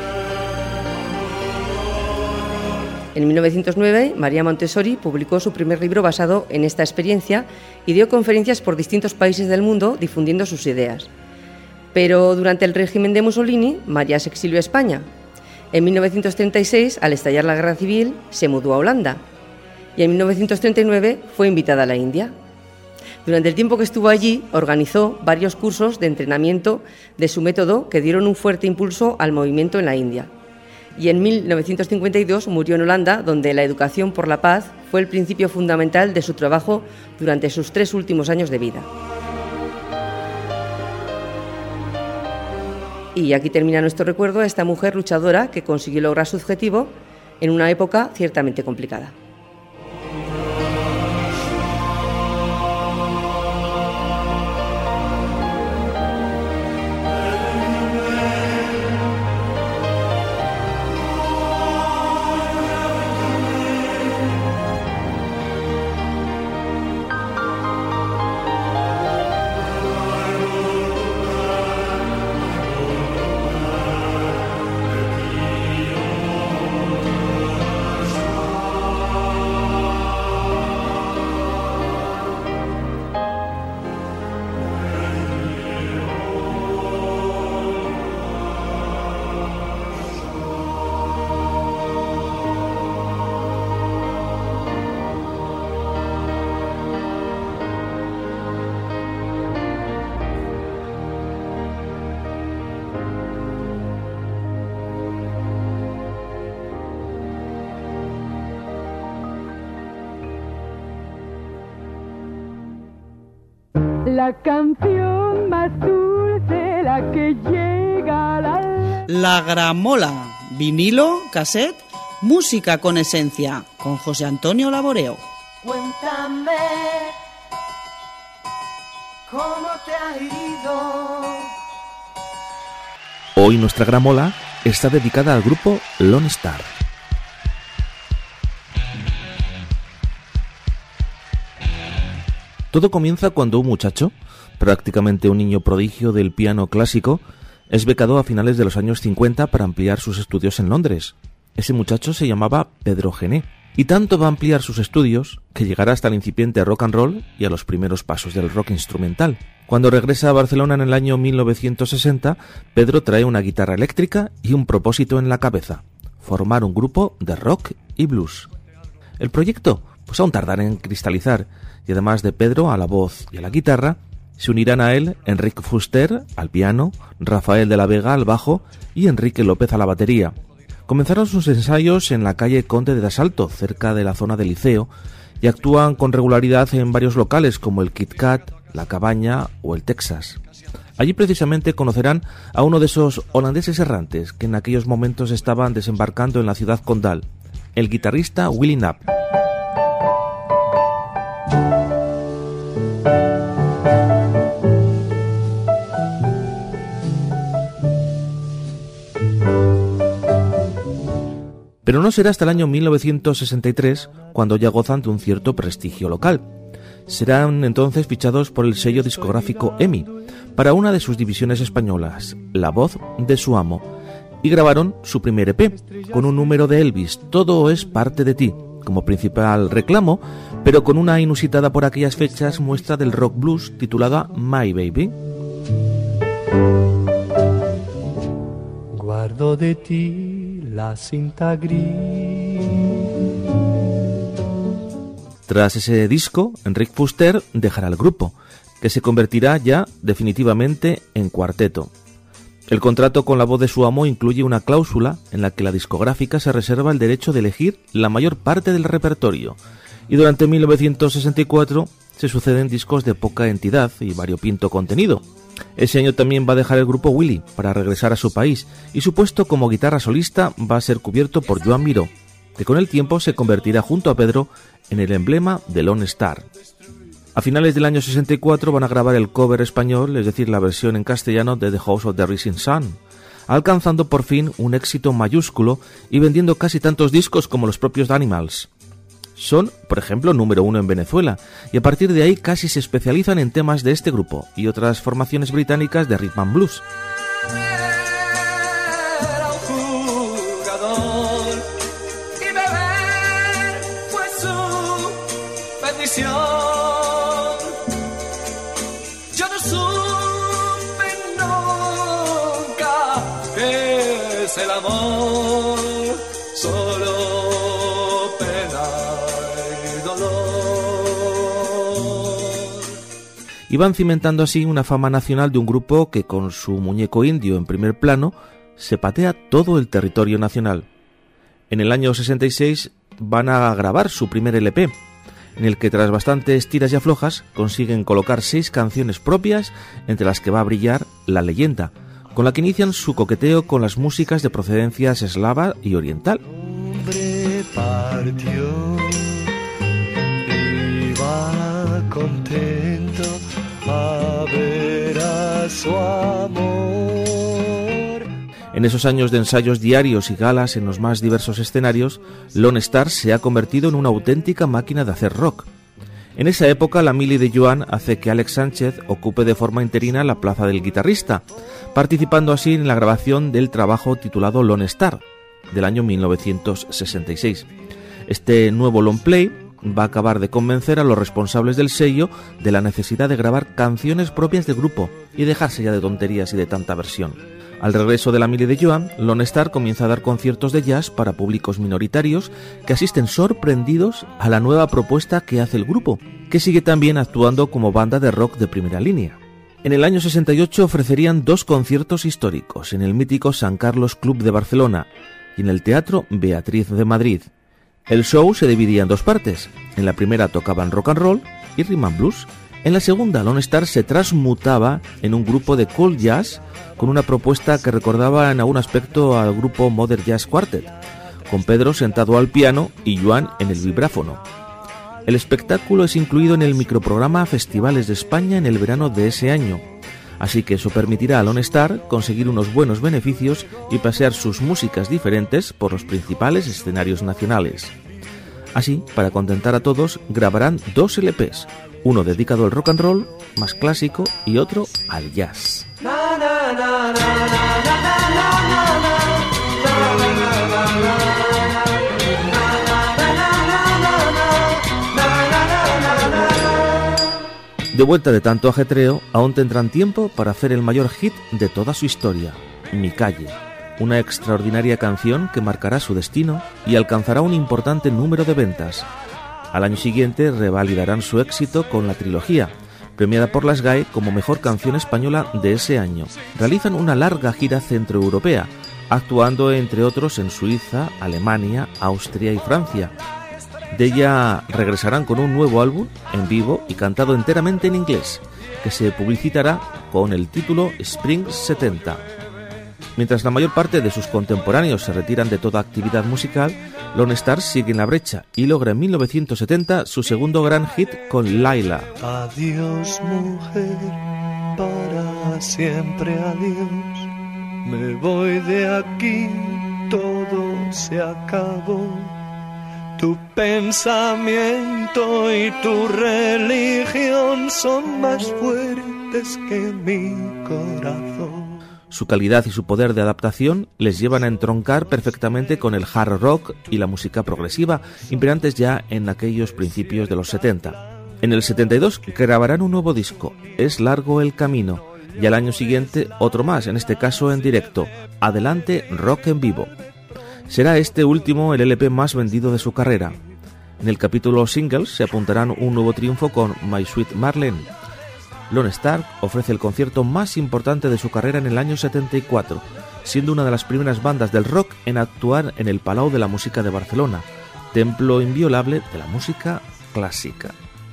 En mil novecientos nueve, María Montessori publicó su primer libro basado en esta experiencia y dio conferencias por distintos países del mundo difundiendo sus ideas. Pero durante el régimen de Mussolini, María se exilió a España. En mil novecientos treinta y seis, al estallar la Guerra Civil, se mudó a Holanda. Y en mil novecientos treinta y nueve fue invitada a la India. Durante el tiempo que estuvo allí, organizó varios cursos de entrenamiento de su método que dieron un fuerte impulso al movimiento en la India. Y en mil novecientos cincuenta y dos murió en Holanda, donde la educación por la paz fue el principio fundamental de su trabajo durante sus tres últimos años de vida. Y aquí termina nuestro recuerdo a esta mujer luchadora que consiguió lograr su objetivo en una época ciertamente complicada. La canción más dulce, la que llega a la... La gramola, vinilo, cassette Música con esencia, con José Antonio Laboreo. Cuéntame cómo te ha ido. Hoy nuestra gramola está dedicada al grupo Lone Star. Todo comienza cuando un muchacho, prácticamente un niño prodigio del piano clásico, es becado a finales de los años cincuenta para ampliar sus estudios en Londres. Ese muchacho se llamaba Pedro Gené, y tanto va a ampliar sus estudios que llegará hasta el incipiente rock and roll y a los primeros pasos del rock instrumental. Cuando regresa a Barcelona en el año mil novecientos sesenta, Pedro trae una guitarra eléctrica y un propósito en la cabeza: formar un grupo de rock y blues. El proyecto, pues aún tardará en cristalizar, y además de Pedro a la voz y a la guitarra, se unirán a él Enric Fuster al piano, Rafael de la Vega al bajo y Enrique López a la batería. Comenzaron sus ensayos en la calle Conde de Asalto, cerca de la zona del Liceo, y actúan con regularidad en varios locales como el Kit Kat, la Cabaña o el Texas. Allí precisamente conocerán a uno de esos holandeses errantes que en aquellos momentos estaban desembarcando en la ciudad condal, el guitarrista Willie Knapp. Pero no será hasta el año mil novecientos sesenta y tres cuando ya gozan de un cierto prestigio local. Serán entonces fichados por el sello discográfico E M I para una de sus divisiones españolas, La Voz de su Amo, y grabaron su primer E P con un número de Elvis, Todo es parte de ti, como principal reclamo, pero con una inusitada por aquellas fechas muestra del rock blues titulada My Baby. Guardo de ti la cinta gris. Tras ese disco, Enric Fuster dejará el grupo, que se convertirá ya definitivamente en cuarteto. El contrato con La Voz de su Amo incluye una cláusula en la que la discográfica se reserva el derecho de elegir la mayor parte del repertorio, y durante mil novecientos sesenta y cuatro se suceden discos de poca entidad y variopinto contenido. Ese año también va a dejar el grupo Willie para regresar a su país, y su puesto como guitarra solista va a ser cubierto por Joan Miró, que con el tiempo se convertirá junto a Pedro en el emblema de Lone Star. A finales del año sesenta y cuatro van a grabar el cover español, es decir, la versión en castellano de The House of the Rising Sun, alcanzando por fin un éxito mayúsculo y vendiendo casi tantos discos como los propios The Animals. Son, por ejemplo, número uno en Venezuela, y a partir de ahí casi se especializan en temas de este grupo y otras formaciones británicas de rhythm and blues. Yo no supe nunca qué es el amor, solo pena y dolor. Y van cimentando así una fama nacional de un grupo que con su muñeco indio en primer plano se patea todo el territorio nacional. En el año sesenta y seis van a grabar su primer L P, en el que tras bastantes tiras y aflojas consiguen colocar seis canciones propias, entre las que va a brillar La Leyenda, con la que inician su coqueteo con las músicas de procedencias eslava y oriental. Hombre partió, iba contento a ver a su amor. En esos años de ensayos diarios y galas en los más diversos escenarios, Lone Star se ha convertido en una auténtica máquina de hacer rock. En esa época, la mili de Joan hace que Alex Sánchez ocupe de forma interina la plaza del guitarrista, participando así en la grabación del trabajo titulado Lone Star, del año mil novecientos sesenta y seis. Este nuevo long play va a acabar de convencer a los responsables del sello de la necesidad de grabar canciones propias del grupo y dejarse ya de tonterías y de tanta versión. Al regreso de la mili de Joan, Lone Star comienza a dar conciertos de jazz para públicos minoritarios que asisten sorprendidos a la nueva propuesta que hace el grupo, que sigue también actuando como banda de rock de primera línea. En el año sesenta y ocho ofrecerían dos conciertos históricos en el mítico San Carlos Club de Barcelona y en el Teatro Beatriz de Madrid. El show se dividía en dos partes. En la primera tocaban rock and roll y rhythm and blues. En la segunda, Lone Star se transmutaba en un grupo de cool jazz con una propuesta que recordaba en algún aspecto al grupo Modern Jazz Quartet, con Pedro sentado al piano y Joan en el vibráfono. El espectáculo es incluido en el microprograma Festivales de España en el verano de ese año, así que eso permitirá a Lone Star conseguir unos buenos beneficios y pasear sus músicas diferentes por los principales escenarios nacionales. Así, para contentar a todos, grabarán dos L Pes, uno dedicado al rock and roll, más clásico, y otro al jazz. De vuelta de tanto ajetreo, aún tendrán tiempo para hacer el mayor hit de toda su historia, Mi calle, una extraordinaria canción que marcará su destino y alcanzará un importante número de ventas. Al año siguiente revalidarán su éxito con La trilogía, premiada por la S G A E como mejor canción española de ese año. Realizan una larga gira centroeuropea, actuando entre otros en Suiza, Alemania, Austria y Francia. De ella regresarán con un nuevo álbum en vivo y cantado enteramente en inglés, que se publicitará con el título Spring setenta. Mientras la mayor parte de sus contemporáneos se retiran de toda actividad musical, Lone Star sigue en la brecha y logra en mil novecientos setenta su segundo gran hit con Laila. Adiós, mujer, para siempre adiós. Me voy de aquí, todo se acabó. Tu pensamiento y tu religión son más fuertes que mi corazón. Su calidad y su poder de adaptación les llevan a entroncar perfectamente con el hard rock y la música progresiva, imperantes ya en aquellos principios de los setenta. En el setenta y dos grabarán un nuevo disco, Es largo el camino, y al año siguiente otro más, en este caso en directo, Adelante Rock en Vivo. Será este último el L P más vendido de su carrera. En el capítulo singles se apuntarán un nuevo triunfo con My Sweet Marlene. Lone Star ofrece el concierto más importante de su carrera en el año setenta y cuatro, siendo una de las primeras bandas del rock en actuar en el Palau de la Música de Barcelona, templo inviolable de la música clásica.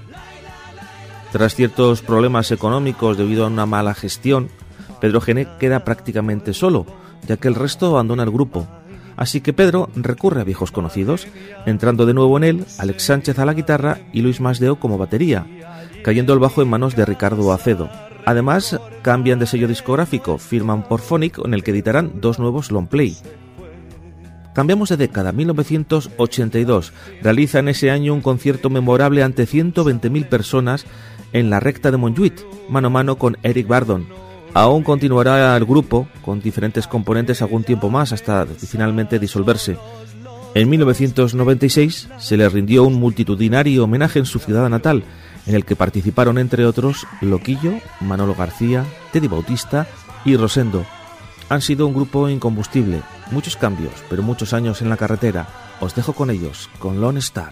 Tras ciertos problemas económicos debido a una mala gestión, Pedro Gené queda prácticamente solo, ya que el resto abandona el grupo. Así que Pedro recurre a viejos conocidos, entrando de nuevo en él Alex Sánchez a la guitarra y Luis Masdeo como batería, cayendo el bajo en manos de Ricardo Acedo. Además, cambian de sello discográfico, firman por Phonic, en el que editarán dos nuevos long play. Cambiamos de década, mil novecientos ochenta y dos. Realizan ese año un concierto memorable ante ciento veinte mil personas en la recta de Montjuïc, mano a mano con Eric Burdon. Aún continuará el grupo, con diferentes componentes, algún tiempo más, hasta finalmente disolverse. En mil novecientos noventa y seis se le rindió un multitudinario homenaje en su ciudad natal, en el que participaron entre otros Loquillo, Manolo García, Teddy Bautista y Rosendo. Han sido un grupo incombustible, muchos cambios, pero muchos años en la carretera. Os dejo con ellos, con Lone Star.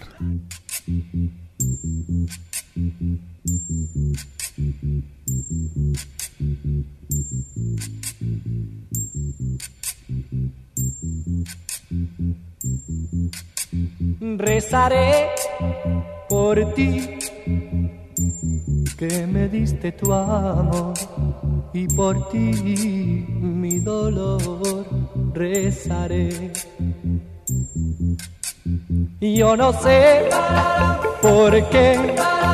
Rezaré por ti, que me diste tu amor, y por ti mi dolor rezaré. Yo no sé por qué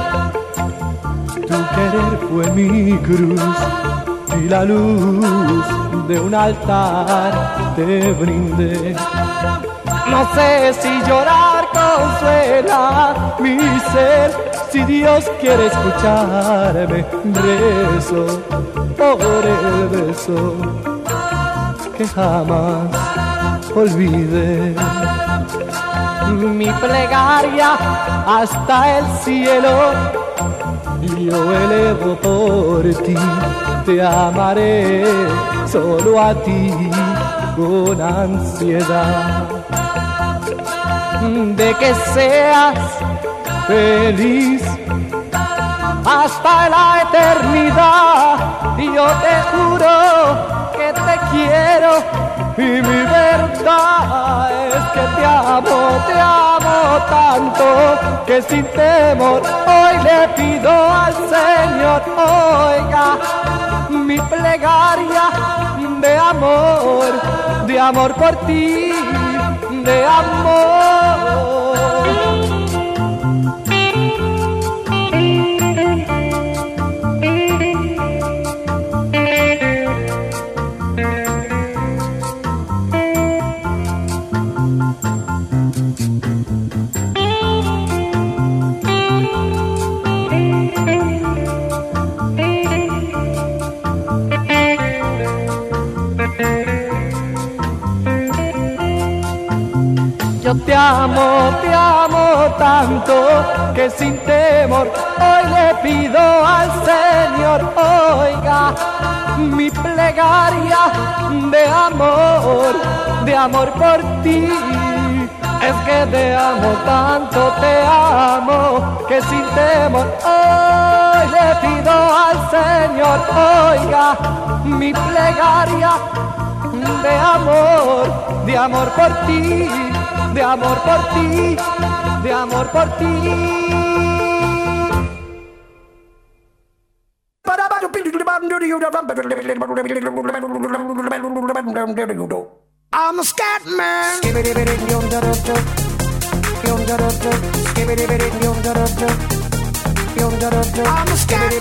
tu querer fue mi cruz y la luz de un altar te brindé. No sé si llorar consuela mi ser, si Dios quiere escucharme, rezo por el beso que jamás olvidé. Mi plegaria hasta el cielo yo elevo por ti, te amaré solo a ti con ansiedad. De que seas feliz hasta la eternidad, yo te juro que te quiero y mi verdad es que te amo, te amo tanto que sin temor hoy le pido al Señor, oiga mi plegaria de amor, de amor por ti, de amor. Yo te amo, te amo tanto que sin temor hoy le pido al Señor, oiga mi plegaria de amor, de amor por ti. Es que te amo tanto, te amo, que sin temor hoy le pido al Señor, oiga mi plegaria de amor, de amor por ti. De amor por ti, de amor por ti. I'm a scat man. I'm a scat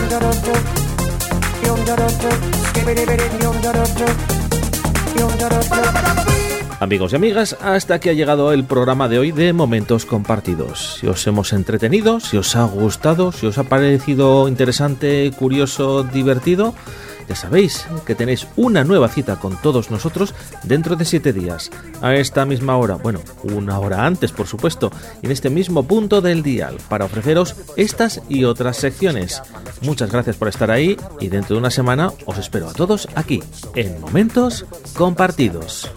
man. Amigos y amigas, hasta aquí ha llegado el programa de hoy de Momentos Compartidos. Si os hemos entretenido, si os ha gustado, si os ha parecido interesante, curioso, divertido, ya sabéis que tenéis una nueva cita con todos nosotros dentro de siete días, a esta misma hora, bueno, una hora antes por supuesto, y en este mismo punto del dial, para ofreceros estas y otras secciones. Muchas gracias por estar ahí y dentro de una semana os espero a todos aquí, en Momentos Compartidos.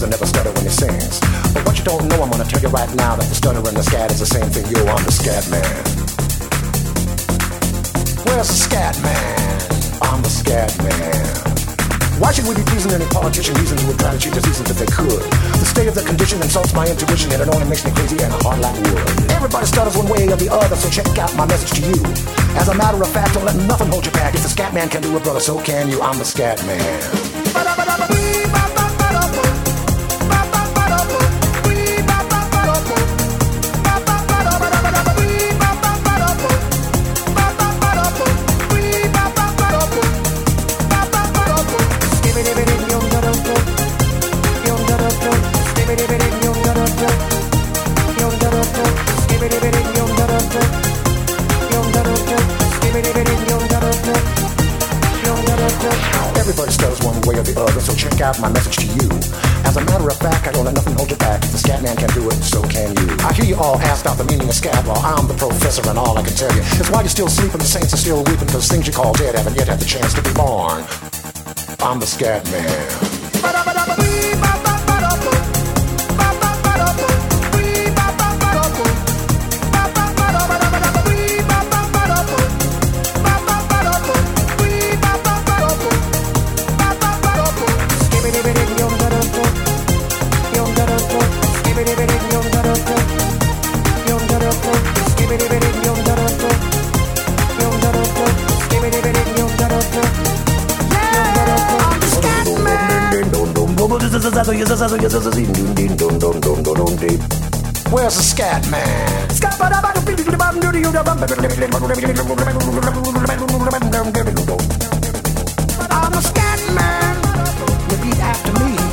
I'm the scat man. Why should we be pleasing any politician reasons who would try to cheat the seasons if they could? The state of the condition insults my intuition and it only makes me crazy and hard like wood. Everybody stutters one way or the other, so check out my message to you. As a matter of fact, don't let nothing hold you back. If the scat man can do it, brother, so can you. I'm the scat man. Everybody stutters one way or the other, so check out my message to you. As a matter of fact, I don't let nothing hold you back. If the scat man can do it, so can you. I hear you all ask out the meaning of scat. Well, I'm the professor and all I can tell you is why you're still sleeping, the saints are still weeping, because things you call dead haven't yet had the chance to be born. I'm the scat man. Where's the scat man? I'm a scat man. Repeat after me.